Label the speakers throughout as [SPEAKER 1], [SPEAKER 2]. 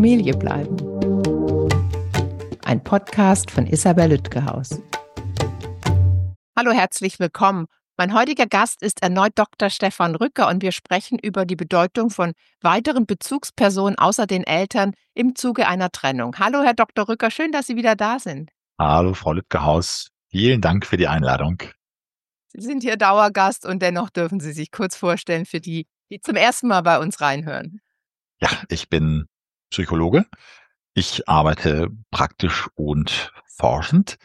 [SPEAKER 1] Familie bleiben. Ein Podcast von Isabel Lütgehaus. Hallo, herzlich willkommen. Mein heutiger Gast ist erneut Dr. Stefan Rücker und wir sprechen über die Bedeutung von weiteren Bezugspersonen außer den Eltern im Zuge einer Trennung. Hallo, Herr Dr. Rücker, schön, dass Sie wieder da sind.
[SPEAKER 2] Hallo, Frau Lütgehaus. Vielen Dank für die Einladung.
[SPEAKER 1] Sie sind hier Dauergast und dennoch dürfen Sie sich kurz vorstellen für die, die zum ersten Mal bei uns reinhören.
[SPEAKER 2] Ja, ich bin Psychologe. Ich arbeite praktisch und forschend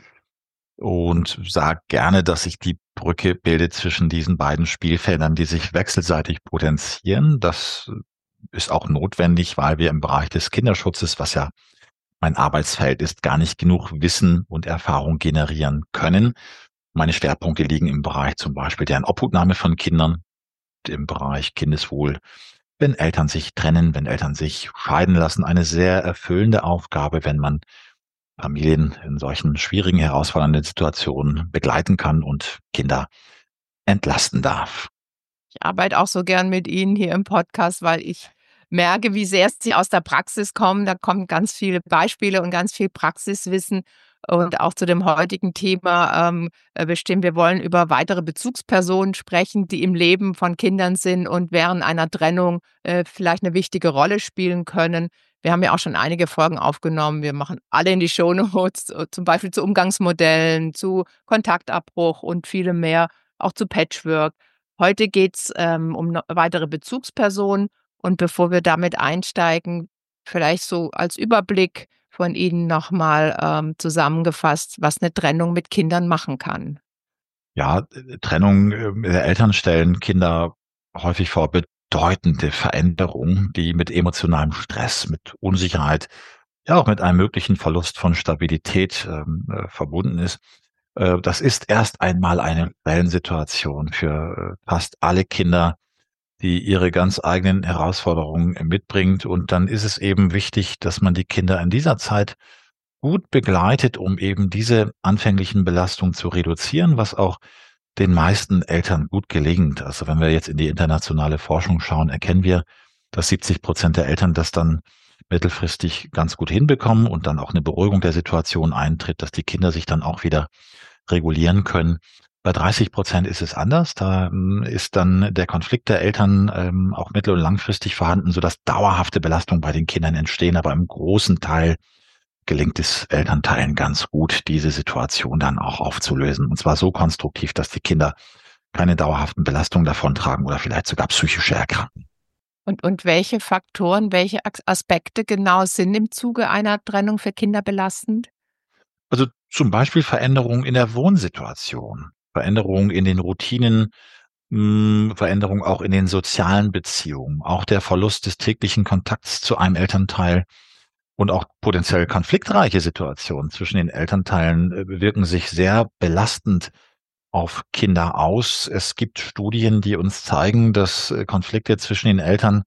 [SPEAKER 2] und sage gerne, dass sich die Brücke bildet zwischen diesen beiden Spielfeldern, die sich wechselseitig potenzieren. Das ist auch notwendig, weil wir im Bereich des Kinderschutzes, was ja mein Arbeitsfeld ist, gar nicht genug Wissen und Erfahrung generieren können. Meine Schwerpunkte liegen im Bereich zum Beispiel deren Obhutnahme von Kindern, im Bereich Kindeswohl, wenn Eltern sich trennen, wenn Eltern sich scheiden lassen. Eine sehr erfüllende Aufgabe, wenn man Familien in solchen schwierigen, herausfordernden Situationen begleiten kann und Kinder entlasten darf.
[SPEAKER 1] Ich arbeite auch so gern mit Ihnen hier im Podcast, weil ich merke, wie sehr Sie aus der Praxis kommen. Da kommen ganz viele Beispiele und ganz viel Praxiswissen. Und auch zu dem heutigen Thema bestimmt, wir wollen über weitere Bezugspersonen sprechen, die im Leben von Kindern sind und während einer Trennung vielleicht eine wichtige Rolle spielen können. Wir haben ja auch schon einige Folgen aufgenommen. Wir machen alle in die Shownotes, zum Beispiel zu Umgangsmodellen, zu Kontaktabbruch und viele mehr, auch zu Patchwork. Heute geht's um weitere Bezugspersonen. Und bevor wir damit einsteigen, vielleicht so als Überblick von Ihnen nochmal zusammengefasst, was eine Trennung mit Kindern machen kann.
[SPEAKER 2] Ja, Trennung der Eltern stellen Kinder häufig vor bedeutende Veränderungen, die mit emotionalem Stress, mit Unsicherheit, ja auch mit einem möglichen Verlust von Stabilität verbunden ist. Das ist erst einmal eine Wellensituation für fast alle Kinder, die ihre ganz eigenen Herausforderungen mitbringt. Und dann ist es eben wichtig, dass man die Kinder in dieser Zeit gut begleitet, um eben diese anfänglichen Belastungen zu reduzieren, was auch den meisten Eltern gut gelingt. Also wenn wir jetzt in die internationale Forschung schauen, erkennen wir, dass 70% der Eltern das dann mittelfristig ganz gut hinbekommen und dann auch eine Beruhigung der Situation eintritt, dass die Kinder sich dann auch wieder regulieren können. Bei 30% ist es anders. Da ist dann der Konflikt der Eltern auch mittel- und langfristig vorhanden, sodass dauerhafte Belastungen bei den Kindern entstehen. Aber im großen Teil gelingt es Elternteilen ganz gut, diese Situation dann auch aufzulösen. Und zwar so konstruktiv, dass die Kinder keine dauerhaften Belastungen davontragen oder vielleicht sogar psychische Erkrankungen.
[SPEAKER 1] Und welche Faktoren, welche Aspekte genau sind im Zuge einer Trennung für Kinder belastend?
[SPEAKER 2] Also zum Beispiel Veränderungen in der Wohnsituation, Veränderungen in den Routinen, Veränderungen auch in den sozialen Beziehungen, auch der Verlust des täglichen Kontakts zu einem Elternteil und auch potenziell konfliktreiche Situationen zwischen den Elternteilen wirken sich sehr belastend auf Kinder aus. Es gibt Studien, die uns zeigen, dass Konflikte zwischen den Eltern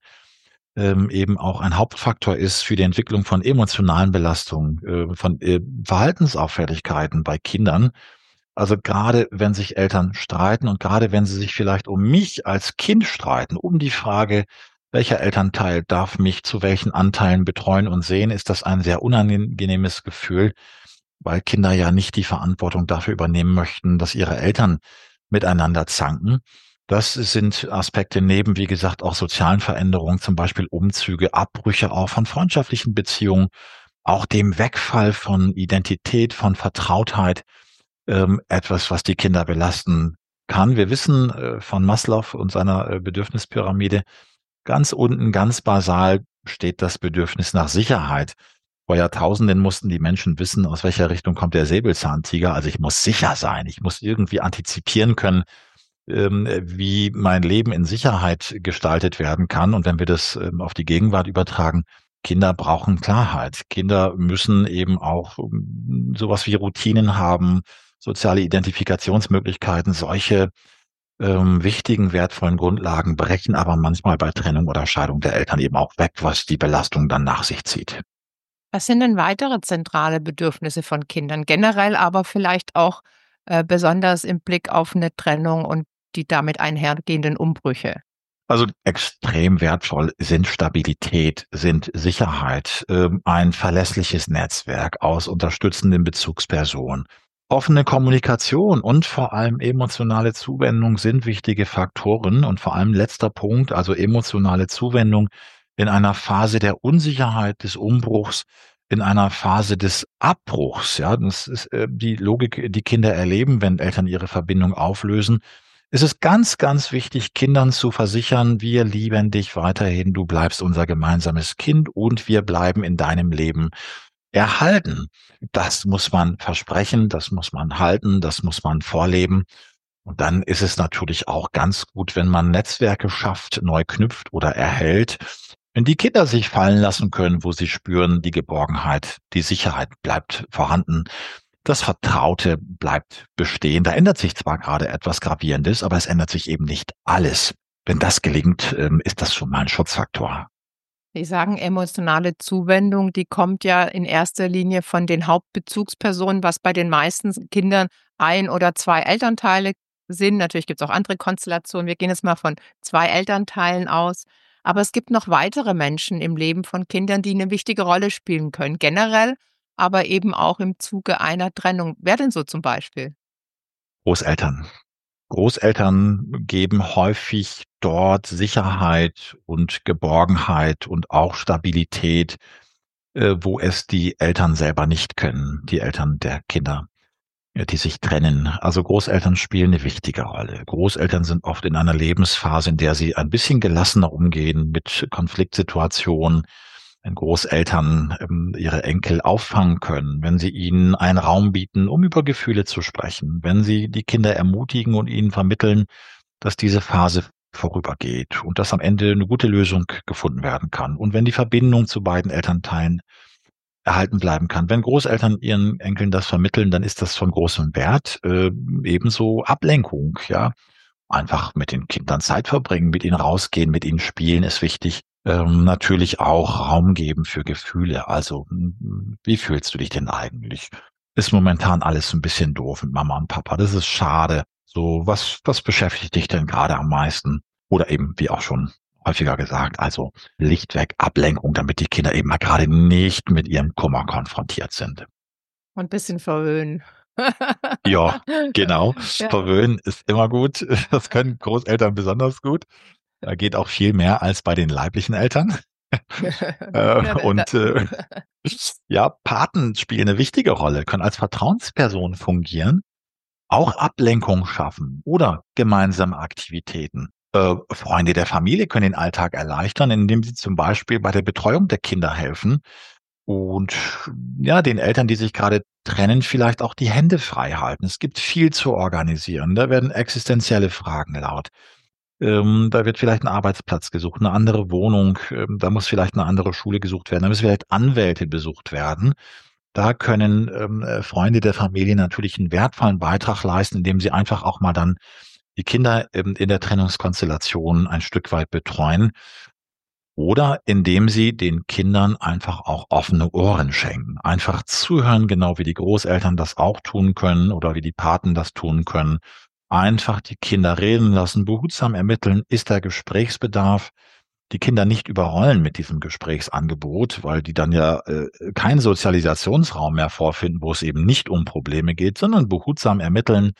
[SPEAKER 2] eben auch ein Hauptfaktor ist für die Entwicklung von emotionalen Belastungen, von Verhaltensauffälligkeiten bei Kindern. Also gerade wenn sich Eltern streiten und gerade wenn sie sich vielleicht um mich als Kind streiten, um die Frage, welcher Elternteil darf mich zu welchen Anteilen betreuen und sehen, ist das ein sehr unangenehmes Gefühl, weil Kinder ja nicht die Verantwortung dafür übernehmen möchten, dass ihre Eltern miteinander zanken. Das sind Aspekte neben, wie gesagt, auch sozialen Veränderungen, zum Beispiel Umzüge, Abbrüche auch von freundschaftlichen Beziehungen, auch dem Wegfall von Identität, von Vertrautheit, etwas, was die Kinder belasten kann. Wir wissen von Maslow und seiner Bedürfnispyramide, ganz unten, ganz basal steht das Bedürfnis nach Sicherheit. Vor Jahrtausenden mussten die Menschen wissen, aus welcher Richtung kommt der Säbelzahntiger. Also ich muss sicher sein, ich muss irgendwie antizipieren können, wie mein Leben in Sicherheit gestaltet werden kann. Und wenn wir das auf die Gegenwart übertragen, Kinder brauchen Klarheit. Kinder müssen eben auch sowas wie Routinen haben, soziale Identifikationsmöglichkeiten, solche wichtigen, wertvollen Grundlagen brechen aber manchmal bei Trennung oder Scheidung der Eltern eben auch weg, was die Belastung dann nach sich zieht.
[SPEAKER 1] Was sind denn weitere zentrale Bedürfnisse von Kindern? Generell aber vielleicht auch besonders im Blick auf eine Trennung und die damit einhergehenden Umbrüche.
[SPEAKER 2] Also extrem wertvoll sind Stabilität, sind Sicherheit, ein verlässliches Netzwerk aus unterstützenden Bezugspersonen. Offene Kommunikation und vor allem emotionale Zuwendung sind wichtige Faktoren. Und vor allem letzter Punkt, also emotionale Zuwendung in einer Phase der Unsicherheit, des Umbruchs, in einer Phase des Abbruchs. Ja, das ist die Logik, die Kinder erleben, wenn Eltern ihre Verbindung auflösen. Es ist ganz, ganz wichtig, Kindern zu versichern, wir lieben dich weiterhin, du bleibst unser gemeinsames Kind und wir bleiben in deinem Leben erhalten. Das muss man versprechen, das muss man halten, das muss man vorleben. Und dann ist es natürlich auch ganz gut, wenn man Netzwerke schafft, neu knüpft oder erhält, wenn die Kinder sich fallen lassen können, wo sie spüren, die Geborgenheit, die Sicherheit bleibt vorhanden. Das Vertraute bleibt bestehen. Da ändert sich zwar gerade etwas Gravierendes, aber es ändert sich eben nicht alles. Wenn das gelingt, ist das schon mal ein Schutzfaktor.
[SPEAKER 1] Sie sagen, emotionale Zuwendung, die kommt ja in erster Linie von den Hauptbezugspersonen, was bei den meisten Kindern ein oder zwei Elternteile sind. Natürlich gibt es auch andere Konstellationen. Wir gehen jetzt mal von zwei Elternteilen aus. Aber es gibt noch weitere Menschen im Leben von Kindern, die eine wichtige Rolle spielen können. Generell, aber eben auch im Zuge einer Trennung. Wer denn so zum Beispiel?
[SPEAKER 2] Großeltern. Großeltern geben häufig dort Sicherheit und Geborgenheit und auch Stabilität, wo es die Eltern selber nicht können, die Eltern der Kinder, die sich trennen. Also Großeltern spielen eine wichtige Rolle. Großeltern sind oft in einer Lebensphase, in der sie ein bisschen gelassener umgehen mit Konfliktsituationen, wenn Großeltern ihre Enkel auffangen können, wenn sie ihnen einen Raum bieten, um über Gefühle zu sprechen, wenn sie die Kinder ermutigen und ihnen vermitteln, dass diese Phase vorübergeht und dass am Ende eine gute Lösung gefunden werden kann. Und wenn die Verbindung zu beiden Elternteilen erhalten bleiben kann. Wenn Großeltern ihren Enkeln das vermitteln, dann ist das von großem Wert. Ebenso Ablenkung, ja. Einfach mit den Kindern Zeit verbringen, mit ihnen rausgehen, mit ihnen spielen ist wichtig. Natürlich auch Raum geben für Gefühle. Also, wie fühlst du dich denn eigentlich? Ist momentan alles ein bisschen doof mit Mama und Papa. Das ist schade. So, was beschäftigt dich denn gerade am meisten? Oder eben, wie auch schon häufiger gesagt, also Licht weg, Ablenkung, damit die Kinder eben mal gerade nicht mit ihrem Kummer konfrontiert sind.
[SPEAKER 1] Und ein bisschen verwöhnen.
[SPEAKER 2] Ja, genau.
[SPEAKER 1] Ja.
[SPEAKER 2] Verwöhnen ist immer gut. Das können Großeltern besonders gut. Da geht auch viel mehr als bei den leiblichen Eltern.
[SPEAKER 1] Ja, da
[SPEAKER 2] Und ja, Paten spielen eine wichtige Rolle, können als Vertrauensperson fungieren, auch Ablenkung schaffen oder gemeinsame Aktivitäten. Freunde der Familie können den Alltag erleichtern, indem sie zum Beispiel bei der Betreuung der Kinder helfen und ja, den Eltern, die sich gerade trennen, vielleicht auch die Hände frei halten. Es gibt viel zu organisieren. Da werden existenzielle Fragen laut. Da wird vielleicht ein Arbeitsplatz gesucht, eine andere Wohnung, da muss vielleicht eine andere Schule gesucht werden, da müssen vielleicht Anwälte besucht werden. Da können Freunde der Familie natürlich einen wertvollen Beitrag leisten, indem sie einfach auch mal dann die Kinder in der Trennungskonstellation ein Stück weit betreuen oder indem sie den Kindern einfach auch offene Ohren schenken. Einfach zuhören, genau wie die Großeltern das auch tun können oder wie die Paten das tun können. Einfach die Kinder reden lassen, behutsam ermitteln, ist da Gesprächsbedarf, die Kinder nicht überrollen mit diesem Gesprächsangebot, weil die dann ja keinen Sozialisationsraum mehr vorfinden, wo es eben nicht um Probleme geht, sondern behutsam ermitteln,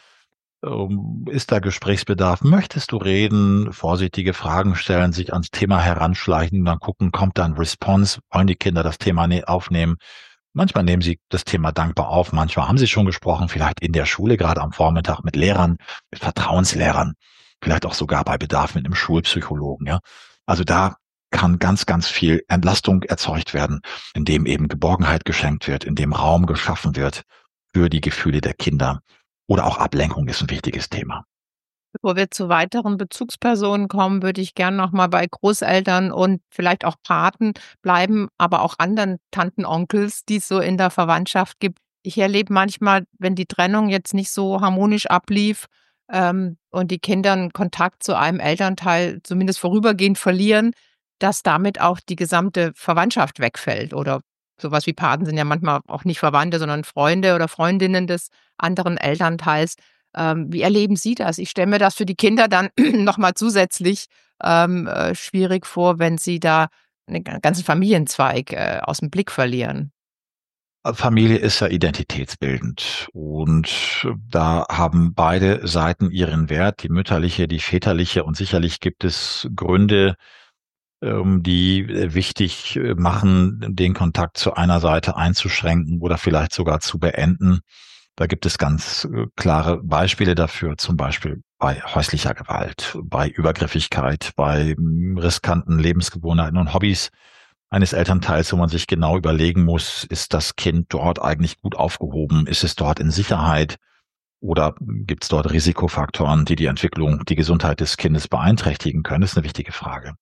[SPEAKER 2] ist da Gesprächsbedarf? Möchtest du reden? Vorsichtige Fragen stellen, sich ans Thema heranschleichen, dann gucken, kommt da ein Response? Wollen die Kinder das Thema aufnehmen? Manchmal nehmen sie das Thema dankbar auf, manchmal haben sie schon gesprochen, vielleicht in der Schule, gerade am Vormittag mit Lehrern, mit Vertrauenslehrern, vielleicht auch sogar bei Bedarf mit einem Schulpsychologen, ja. Also da kann ganz, ganz viel Entlastung erzeugt werden, indem eben Geborgenheit geschenkt wird, indem Raum geschaffen wird für die Gefühle der Kinder. Oder auch Ablenkung ist ein wichtiges Thema.
[SPEAKER 1] Bevor wir zu weiteren Bezugspersonen kommen, würde ich gern noch mal bei Großeltern und vielleicht auch Paten bleiben, aber auch anderen Tanten, Onkels, die es so in der Verwandtschaft gibt. Ich erlebe manchmal, wenn die Trennung jetzt nicht so harmonisch ablief, und die Kinder 'n Kontakt zu einem Elternteil zumindest vorübergehend verlieren, dass damit auch die gesamte Verwandtschaft wegfällt oder sowas wie Paten sind ja manchmal auch nicht Verwandte, sondern Freunde oder Freundinnen des anderen Elternteils. Wie erleben Sie das? Ich stelle mir das für die Kinder dann nochmal zusätzlich schwierig vor, wenn sie da einen ganzen Familienzweig aus dem Blick verlieren.
[SPEAKER 2] Familie ist ja identitätsbildend und da haben beide Seiten ihren Wert, die mütterliche, die väterliche, und sicherlich gibt es Gründe, die wichtig machen, den Kontakt zu einer Seite einzuschränken oder vielleicht sogar zu beenden. Da gibt es ganz klare Beispiele dafür, zum Beispiel bei häuslicher Gewalt, bei Übergriffigkeit, bei riskanten Lebensgewohnheiten und Hobbys eines Elternteils, wo man sich genau überlegen muss, ist das Kind dort eigentlich gut aufgehoben? Ist es dort in Sicherheit? Oder gibt es dort Risikofaktoren, die die Entwicklung, die Gesundheit des Kindes beeinträchtigen können? Das ist eine wichtige Frage.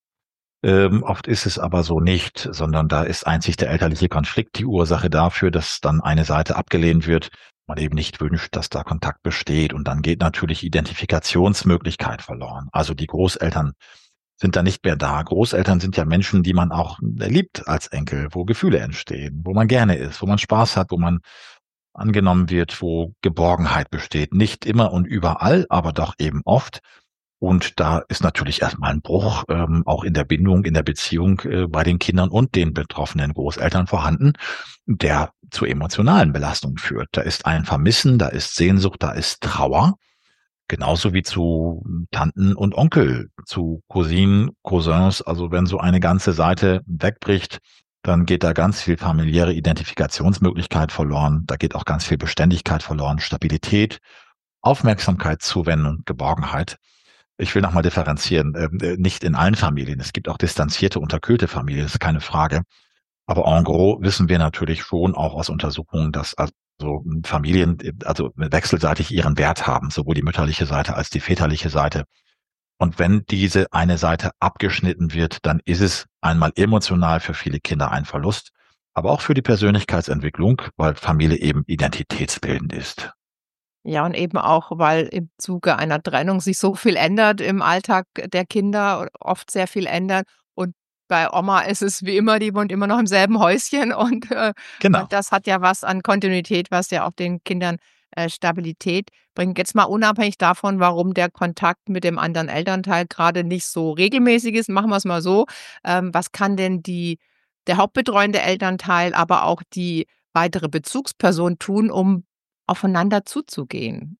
[SPEAKER 2] Oft ist es aber so nicht, sondern da ist einzig der elterliche Konflikt die Ursache dafür, dass dann eine Seite abgelehnt wird, man eben nicht wünscht, dass da Kontakt besteht. Und dann geht natürlich Identifikationsmöglichkeit verloren. Also die Großeltern sind da nicht mehr da. Großeltern sind ja Menschen, die man auch liebt als Enkel, wo Gefühle entstehen, wo man gerne ist, wo man Spaß hat, wo man angenommen wird, wo Geborgenheit besteht. Nicht immer und überall, aber doch eben oft. Und da ist natürlich erstmal ein Bruch, auch in der Bindung, in der Beziehung bei den Kindern und den betroffenen Großeltern vorhanden, der zu emotionalen Belastungen führt. Da ist ein Vermissen, da ist Sehnsucht, da ist Trauer, genauso wie zu Tanten und Onkel, zu Cousinen, Cousins. Also wenn so eine ganze Seite wegbricht, dann geht da ganz viel familiäre Identifikationsmöglichkeit verloren. Da geht auch ganz viel Beständigkeit verloren, Stabilität, Aufmerksamkeit, Zuwendung, Geborgenheit. Ich will nochmal differenzieren, nicht in allen Familien. Es gibt auch distanzierte, unterkühlte Familien, das ist keine Frage. Aber en gros wissen wir natürlich schon auch aus Untersuchungen, dass also Familien also wechselseitig ihren Wert haben, sowohl die mütterliche Seite als die väterliche Seite. Und wenn diese eine Seite abgeschnitten wird, dann ist es einmal emotional für viele Kinder ein Verlust, aber auch für die Persönlichkeitsentwicklung, weil Familie eben identitätsbildend ist.
[SPEAKER 1] Ja, und eben auch, weil im Zuge einer Trennung sich so viel ändert im Alltag der Kinder, oft sehr viel ändert. Und bei Oma ist es wie immer, die wohnt immer noch im selben Häuschen und
[SPEAKER 2] Genau.
[SPEAKER 1] das hat ja was an Kontinuität, was ja auch den Kindern Stabilität bringt. Jetzt mal unabhängig davon, warum der Kontakt mit dem anderen Elternteil gerade nicht so regelmäßig ist, machen wir es mal so. Was kann denn der hauptbetreuende Elternteil, aber auch die weitere Bezugsperson tun, um aufeinander zuzugehen?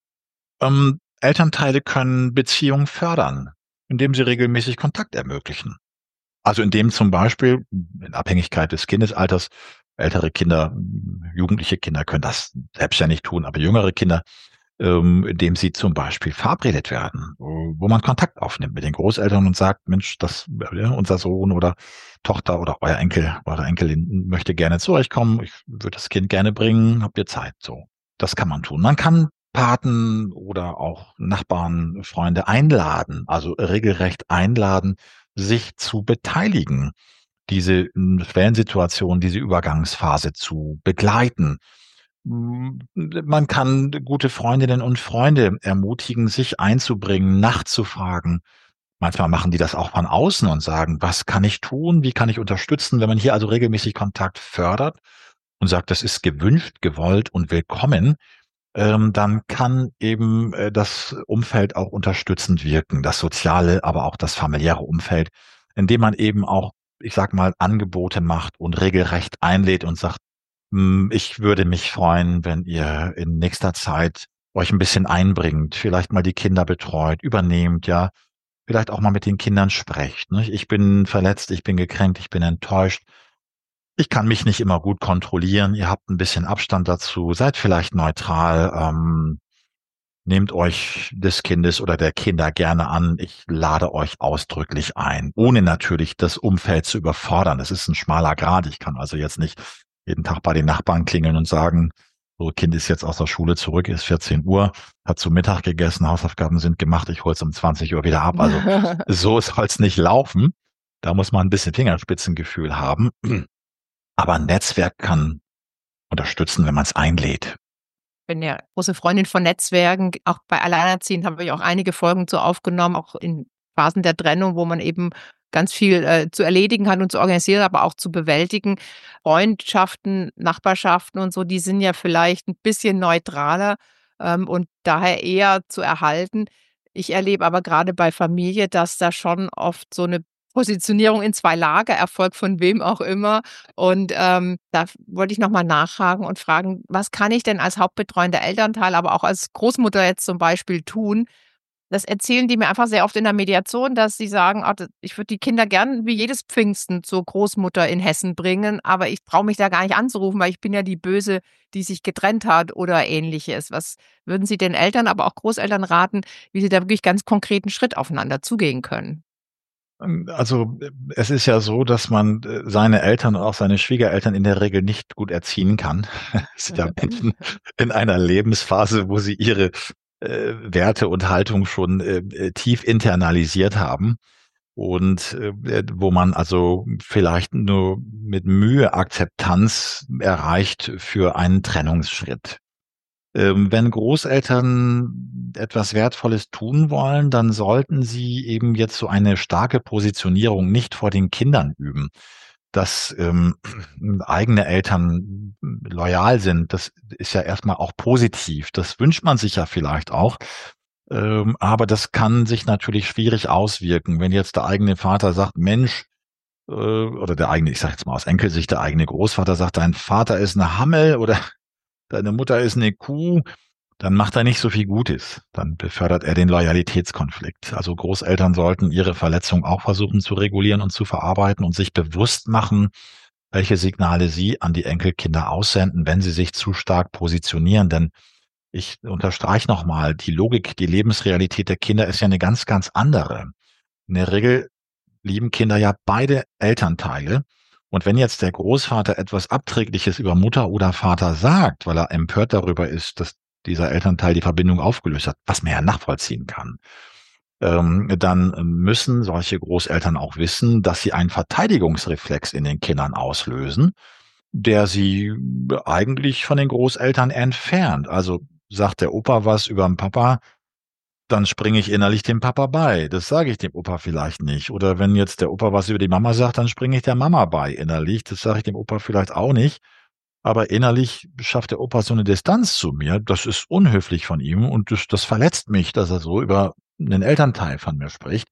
[SPEAKER 2] Elternteile können Beziehungen fördern, indem sie regelmäßig Kontakt ermöglichen. Also indem zum Beispiel in Abhängigkeit des Kindesalters ältere Kinder, jugendliche Kinder können das selbstständig tun, aber jüngere Kinder, indem sie zum Beispiel verabredet werden, wo man Kontakt aufnimmt mit den Großeltern und sagt, Mensch, das unser Sohn oder Tochter oder euer Enkel oder Enkelin möchte gerne zu euch kommen. Ich würde das Kind gerne bringen. Habt ihr Zeit? So, das kann man tun. Man kann Paten oder auch Nachbarn, Freunde einladen, also regelrecht einladen, sich zu beteiligen, diese Schwellensituation, diese Übergangsphase zu begleiten. Man kann gute Freundinnen und Freunde ermutigen, sich einzubringen, nachzufragen. Manchmal machen die das auch von außen und sagen, was kann ich tun? Wie kann ich unterstützen? Wenn man hier also regelmäßig Kontakt fördert und sagt, das ist gewünscht, gewollt und willkommen, dann kann eben das Umfeld auch unterstützend wirken, das soziale, aber auch das familiäre Umfeld, indem man eben auch, ich sag mal, Angebote macht und regelrecht einlädt und sagt, ich würde mich freuen, wenn ihr in nächster Zeit euch ein bisschen einbringt, vielleicht mal die Kinder betreut, übernehmt, ja, vielleicht auch mal mit den Kindern sprecht. Ne? Ich bin verletzt, ich bin gekränkt, ich bin enttäuscht. Ich kann mich nicht immer gut kontrollieren. Ihr habt ein bisschen Abstand dazu. Seid vielleicht neutral. Nehmt euch des Kindes oder der Kinder gerne an. Ich lade euch ausdrücklich ein, ohne natürlich das Umfeld zu überfordern. Das ist ein schmaler Grat. Ich kann also jetzt nicht jeden Tag bei den Nachbarn klingeln und sagen, so Kind ist jetzt aus der Schule zurück, ist 14 Uhr, hat zu Mittag gegessen, Hausaufgaben sind gemacht, ich hol's um 20 Uhr wieder ab. Also so soll's nicht laufen. Da muss man ein bisschen Fingerspitzengefühl haben. Aber ein Netzwerk kann unterstützen, wenn man es einlädt.
[SPEAKER 1] Bin ja große Freundin von Netzwerken. Auch bei Alleinerziehend habe ich auch einige Folgen zu aufgenommen, auch in Phasen der Trennung, wo man eben ganz viel zu erledigen hat und zu organisieren, aber auch zu bewältigen. Freundschaften, Nachbarschaften und so, die sind ja vielleicht ein bisschen neutraler. und daher eher zu erhalten. Ich erlebe aber gerade bei Familie, dass da schon oft so eine Positionierung in 2 Lager erfolgt, von wem auch immer. Und, da wollte ich noch mal nachhaken und fragen: Was kann ich denn als hauptbetreuender Elternteil, aber auch als Großmutter jetzt zum Beispiel tun? Das erzählen die mir einfach sehr oft in der Mediation, dass sie sagen: „Ah, d ich würde die Kinder gern wie jedes Pfingsten zur Großmutter in Hessen bringen, aber ich traue mich da gar nicht anzurufen, weil ich bin ja die Böse, die sich getrennt hat“ oder Ähnliches. Was würden Sie den Eltern, aber auch Großeltern raten, wie sie da wirklich ganz konkreten Schritt aufeinander zugehen können?
[SPEAKER 2] Also, es ist ja so, dass man, seine Eltern und auch seine Schwiegereltern in der Regel nicht gut erziehen kann. Es sind ja Menschen in einer Lebensphase, wo sie ihre, Werte und Haltung schon, tief internalisiert haben und, wo man also vielleicht nur mit Mühe Akzeptanz erreicht für einen Trennungsschritt. Wenn Großeltern etwas Wertvolles tun wollen, dann sollten sie eben jetzt so eine starke Positionierung nicht vor den Kindern üben. Dass, eigene Eltern loyal sind, das ist ja erstmal auch positiv. Das wünscht man sich ja vielleicht auch. Aber das kann sich natürlich schwierig auswirken, wenn jetzt der eigene Vater sagt: „Mensch“, oder der eigene, ich sage jetzt mal aus Enkelsicht, der eigene Großvater sagt: „Dein Vater ist 'ne Hammel“ oder „Deine Mutter ist 'ne Kuh“, dann macht er nicht so viel Gutes. Dann befördert er den Loyalitätskonflikt. Also Großeltern sollten ihre Verletzung auch versuchen zu regulieren und zu verarbeiten und sich bewusst machen, welche Signale sie an die Enkelkinder aussenden, wenn sie sich zu stark positionieren. Denn ich unterstreiche nochmal, die Logik, die Lebensrealität der Kinder ist ja eine ganz, ganz andere. In der Regel lieben Kinder ja beide Elternteile. Und wenn jetzt der Großvater etwas Abträgliches über Mutter oder Vater sagt, weil er empört darüber ist, dass dieser Elternteil die Verbindung aufgelöst hat, was man ja nachvollziehen kann, dann müssen solche Großeltern auch wissen, dass sie einen Verteidigungsreflex in den Kindern auslösen, der sie eigentlich von den Großeltern entfernt. Also sagt der Opa was über den Papa, dann springe ich innerlich dem Papa bei. Das sage ich dem Opa vielleicht nicht. Oder wenn jetzt der Opa was über die Mama sagt, dann springe ich der Mama bei innerlich. Das sage ich dem Opa vielleicht auch nicht. Aber innerlich schafft der Opa so eine Distanz zu mir. Das ist unhöflich von ihm und das verletzt mich, dass er so über einen Elternteil von mir spricht.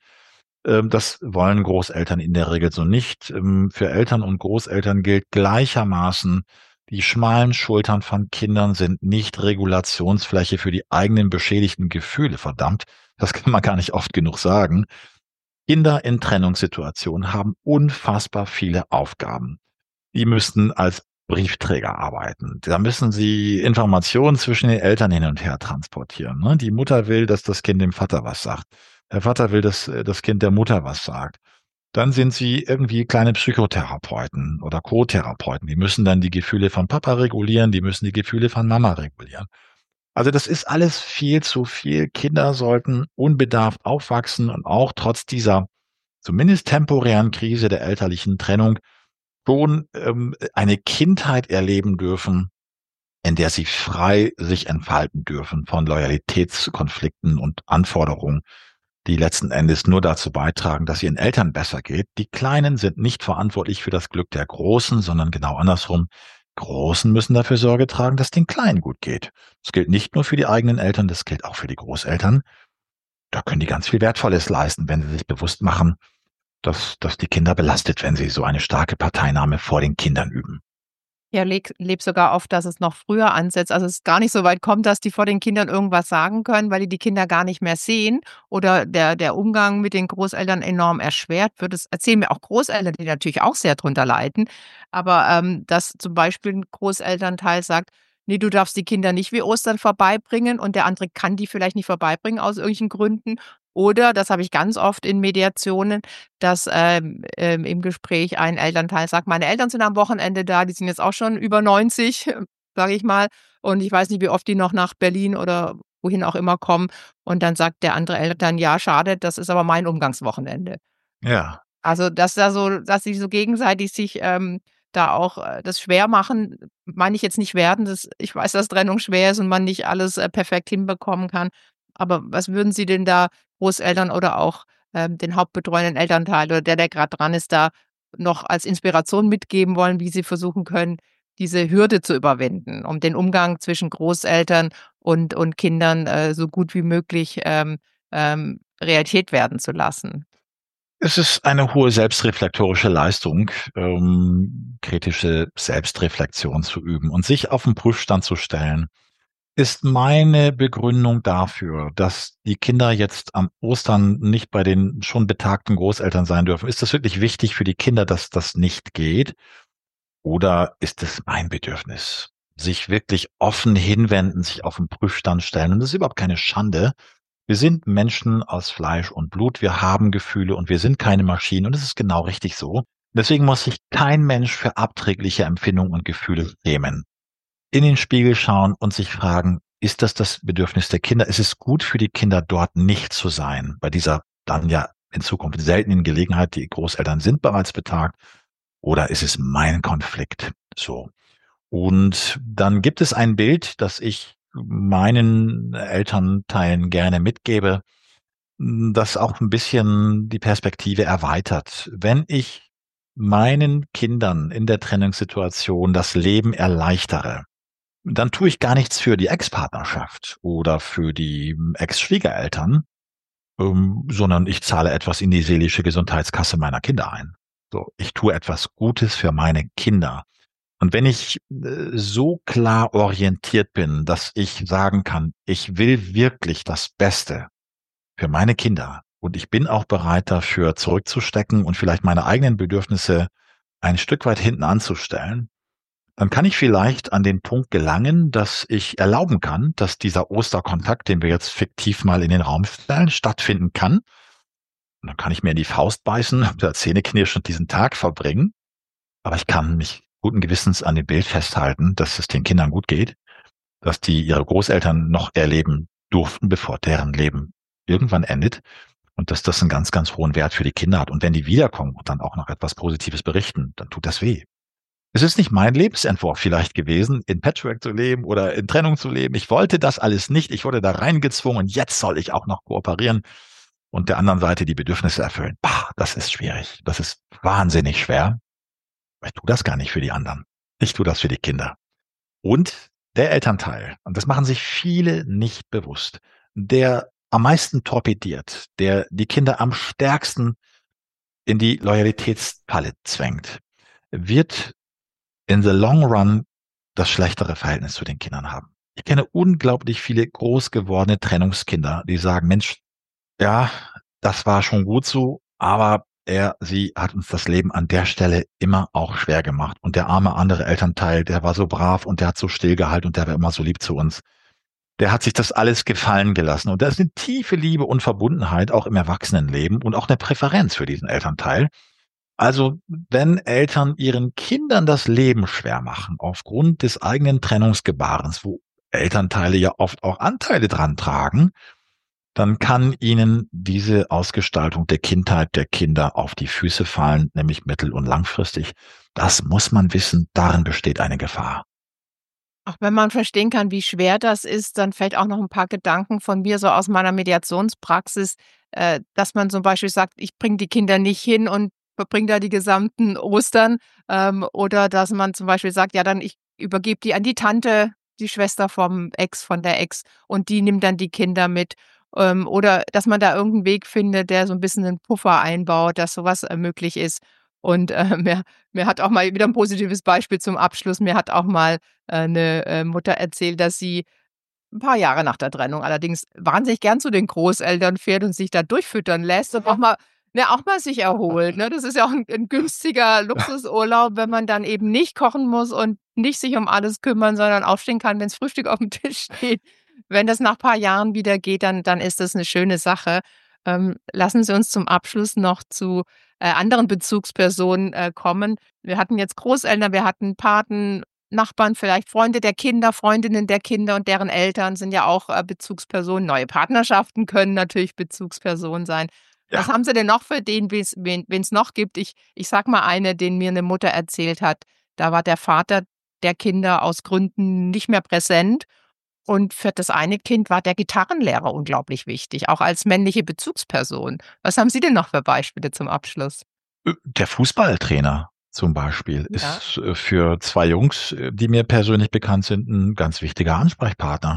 [SPEAKER 2] Das wollen Großeltern in der Regel so nicht. Für Eltern und Großeltern gilt gleichermaßen, die schmalen Schultern von Kindern sind nicht Regulationsfläche für die eigenen beschädigten Gefühle, verdammt. Das kann man gar nicht oft genug sagen. Kinder in Trennungssituationen haben unfassbar viele Aufgaben. Die müssen als Briefträger arbeiten. Da müssen sie Informationen zwischen den Eltern hin und her transportieren. Ne? Die Mutter will, dass das Kind dem Vater was sagt. Der Vater will, dass das Kind der Mutter was sagt. Dann sind sie irgendwie kleine Psychotherapeuten oder Co-Therapeuten. Die müssen dann die Gefühle von Papa regulieren, die müssen die Gefühle von Mama regulieren. Also das ist alles viel zu viel. Kinder sollten unbedarft aufwachsen und auch trotz dieser zumindest temporären Krise der elterlichen Trennung schon eine Kindheit erleben dürfen, in der sie frei sich entfalten dürfen von Loyalitätskonflikten und Anforderungen, die letzten Endes nur dazu beitragen, dass ihren Eltern besser geht. Die Kleinen sind nicht verantwortlich für das Glück der Großen, sondern genau andersrum. Großen müssen dafür Sorge tragen, dass den Kleinen gut geht. Das gilt nicht nur für die eigenen Eltern, das gilt auch für die Großeltern. Da können die ganz viel Wertvolles leisten, wenn sie sich bewusst machen, dass die Kinder belastet, wenn sie so eine starke Parteinahme vor den Kindern üben.
[SPEAKER 1] Ja, lebe sogar oft, dass es noch früher ansetzt. Also, es gar nicht so weit kommt, dass die vor den Kindern irgendwas sagen können, weil die Kinder gar nicht mehr sehen oder der Umgang mit den Großeltern enorm erschwert wird. Das erzählen mir auch Großeltern, die natürlich auch sehr drunter leiden. Aber, dass zum Beispiel 'n Großelternteil sagt: „Ne, du darfst die Kinder nicht wie Ostern vorbeibringen“, und der andere kann die vielleicht nicht vorbeibringen aus irgendwelchen Gründen. Oder, das habe ich ganz oft in Mediationen, dass, im Gespräch ein Elternteil sagt: „Meine Eltern sind am Wochenende da, die sind jetzt auch schon über 90, sage ich mal, und ich weiß nicht, wie oft die noch nach Berlin oder wohin auch immer kommen.“ Und dann sagt der andere Eltern: „Ja, schade, das ist aber mein Umgangswochenende.“
[SPEAKER 2] Ja,
[SPEAKER 1] Also, dass sie so gegenseitig sich, da auch, das schwer machen, meine ich jetzt nicht wertend, ich weiß, dass Trennung schwer ist und man nicht alles, perfekt hinbekommen kann. Aber was würden Sie denn da Großeltern oder auch, den hauptbetreuenden Elternteil oder der grad dran ist, da noch als Inspiration mitgeben wollen, wie sie versuchen können, diese Hürde zu überwinden, um den Umgang zwischen Großeltern und Kindern so gut wie möglich Realität werden zu lassen.
[SPEAKER 2] Es ist eine hohe selbstreflektorische Leistung, kritische Selbstreflexion zu üben und sich auf den Prüfstand zu stellen. Ist meine Begründung dafür, dass die Kinder jetzt am Ostern nicht bei den schon betagten Großeltern sein dürfen? Ist das wirklich wichtig für die Kinder, dass das nicht geht? Oder ist es mein Bedürfnis? Sich wirklich offen hinwenden, sich auf den Prüfstand stellen. Und das ist überhaupt keine Schande. Wir sind Menschen aus Fleisch und Blut. Wir haben Gefühle und wir sind keine Maschinen. Und das ist genau richtig so. Deswegen muss sich kein Mensch für abträgliche Empfindungen und Gefühle schämen. In den Spiegel schauen und sich fragen, ist das Bedürfnis der Kinder? Ist es gut für die Kinder, dort nicht zu sein? Bei dieser dann ja in Zukunft seltenen Gelegenheit, die Großeltern sind bereits betagt. Oder ist es mein Konflikt? So. Und dann gibt es ein Bild, das ich meinen Elternteilen gerne mitgebe, das auch ein bisschen die Perspektive erweitert. Wenn ich meinen Kindern in der Trennungssituation das Leben erleichtere, dann tue ich gar nichts für die Ex-Partnerschaft oder für die Ex-Schwiegereltern, sondern ich zahle etwas in die seelische Gesundheitskasse meiner Kinder ein. So, ich tue etwas Gutes für meine Kinder. Und wenn ich so klar orientiert bin, dass ich sagen kann, ich will wirklich das Beste für meine Kinder und ich bin auch bereit dafür zurückzustecken und vielleicht meine eigenen Bedürfnisse ein Stück weit hinten anzustellen, dann kann ich vielleicht an den Punkt gelangen, dass ich erlauben kann, dass dieser Osterkontakt, den wir jetzt fiktiv mal in den Raum stellen, stattfinden kann. Und dann kann ich mir in die Faust beißen, oder zähneknirschend diesen Tag verbringen. Aber ich kann mich guten Gewissens an dem Bild festhalten, dass es den Kindern gut geht, dass die ihre Großeltern noch erleben durften, bevor deren Leben irgendwann endet. Und dass das einen ganz, ganz hohen Wert für die Kinder hat. Und wenn die wiederkommen und dann auch noch etwas Positives berichten, dann tut das weh. Es ist nicht mein Lebensentwurf vielleicht gewesen, in Patchwork zu leben oder in Trennung zu leben. Ich wollte das alles nicht. Ich wurde da reingezwungen und jetzt soll ich auch noch kooperieren und der anderen Seite die Bedürfnisse erfüllen. Bah, das ist schwierig. Das ist wahnsinnig schwer. Ich tue das gar nicht für die anderen. Ich tue das für die Kinder. Und der Elternteil, und das machen sich viele nicht bewusst, der am meisten torpediert, der die Kinder am stärksten in die Loyalitätsfalle zwängt, wird in the long run das schlechtere Verhältnis zu den Kindern haben. Ich kenne unglaublich viele groß gewordene Trennungskinder, die sagen, Mensch, ja, das war schon gut so, aber sie hat uns das Leben an der Stelle immer auch schwer gemacht. Und der arme andere Elternteil, der war so brav und der hat so stillgehalten und der war immer so lieb zu uns. Der hat sich das alles gefallen gelassen. Und da ist eine tiefe Liebe und Verbundenheit auch im Erwachsenenleben und auch eine Präferenz für diesen Elternteil. Also, wenn Eltern ihren Kindern das Leben schwer machen, aufgrund des eigenen Trennungsgebarens, wo Elternteile ja oft auch Anteile dran tragen, dann kann ihnen diese Ausgestaltung der Kindheit der Kinder auf die Füße fallen, nämlich mittel- und langfristig. Das muss man wissen, darin besteht eine Gefahr.
[SPEAKER 1] Auch wenn man verstehen kann, wie schwer das ist, dann fällt auch noch ein paar Gedanken von mir so aus meiner Mediationspraxis, dass man zum Beispiel sagt: „Ich bringe die Kinder nicht hin und verbringe da die gesamten Ostern“, oder dass man zum Beispiel sagt: „Ja, dann ich übergebe die an die Tante, die Schwester vom Ex, von der Ex und die nimmt dann die Kinder mit.“ Oder dass man da irgend 'n Weg findet, der so 'n bisschen 'nen Puffer einbaut, dass so was, möglich ist. Und, mir hat auch mal wieder 'n positives Beispiel zum Abschluss. Mir hat auch mal 'ne, Mutter erzählt, dass sie 'n paar Jahre nach der Trennung allerdings wahnsinnig gern zu den Großeltern fährt und sich da durchfüttern lässt und auch mal sich erholt, ne? Das ist ja auch 'n günstiger Luxusurlaub, wenn man dann eben nicht kochen muss und nicht sich um alles kümmern, sondern aufstehen kann, wenn's Frühstück aufm Tisch steht. Wenn das nach paar Jahren wieder geht, dann ist das 'ne schöne Sache. Lassen Sie uns zum Abschluss noch zu, anderen Bezugspersonen, kommen. Wir hatten jetzt Großeltern, wir hatten Paten, Nachbarn, vielleicht Freunde der Kinder, Freundinnen der Kinder und deren Eltern sind ja auch, Bezugspersonen. Neue Partnerschaften können natürlich Bezugspersonen sein. Was
[SPEAKER 2] Ja.
[SPEAKER 1] haben Sie denn noch für den, wen's noch gibt? Ich sage mal eine, den mir 'ne Mutter erzählt hat. Da war der Vater der Kinder aus Gründen nicht mehr präsent und für das eine Kind war der Gitarrenlehrer unglaublich wichtig, auch als männliche Bezugsperson. Was haben Sie denn noch für Beispiele zum Abschluss?
[SPEAKER 2] Der Fußballtrainer zum Beispiel
[SPEAKER 1] Ja.
[SPEAKER 2] ist für 2 Jungs, die mir persönlich bekannt sind, 'n ganz wichtiger Ansprechpartner.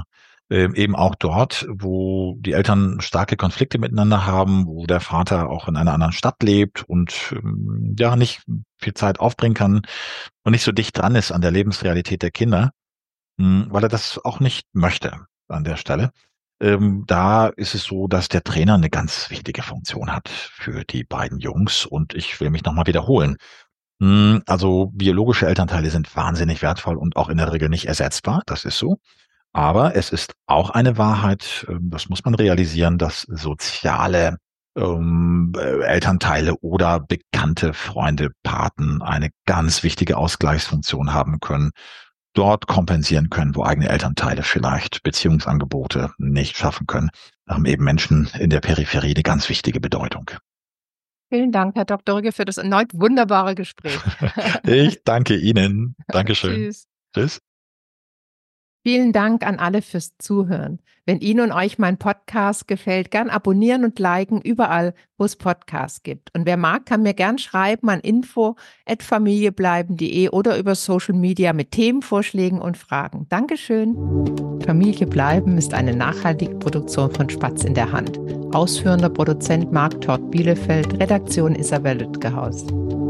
[SPEAKER 2] Eben auch dort, wo die Eltern starke Konflikte miteinander haben, wo der Vater auch in einer anderen Stadt lebt und ja nicht viel Zeit aufbringen kann und nicht so dicht dran ist an der Lebensrealität der Kinder, weil er das auch nicht möchte an der Stelle. Da ist es so, dass der Trainer eine ganz wichtige Funktion hat für die beiden Jungs und ich will mich nochmal wiederholen. Also biologische Elternteile sind wahnsinnig wertvoll und auch in der Regel nicht ersetzbar, das ist so. Aber es ist auch eine Wahrheit, das muss man realisieren, dass soziale Elternteile oder bekannte Freunde, Paten eine ganz wichtige Ausgleichsfunktion haben können, dort kompensieren können, wo eigene Elternteile vielleicht Beziehungsangebote nicht schaffen können, haben eben Menschen in der Peripherie eine ganz wichtige Bedeutung.
[SPEAKER 1] Vielen Dank, Herr Dr. Rügge, für das erneut wunderbare Gespräch.
[SPEAKER 2] Ich danke Ihnen. Dankeschön.
[SPEAKER 1] Tschüss.
[SPEAKER 2] Tschüss.
[SPEAKER 1] Vielen Dank an alle fürs Zuhören. Wenn Ihnen und euch mein Podcast gefällt, gern abonnieren und liken überall, wo es Podcasts gibt. Und wer mag, kann mir gern schreiben an info@familiebleiben.de oder über Social Media mit Themenvorschlägen und Fragen. Dankeschön. Familie bleiben ist eine nachhaltige Produktion von Spatz in der Hand. Ausführender Produzent Marc Tort Bielefeld, Redaktion Isabel Lütgehaus.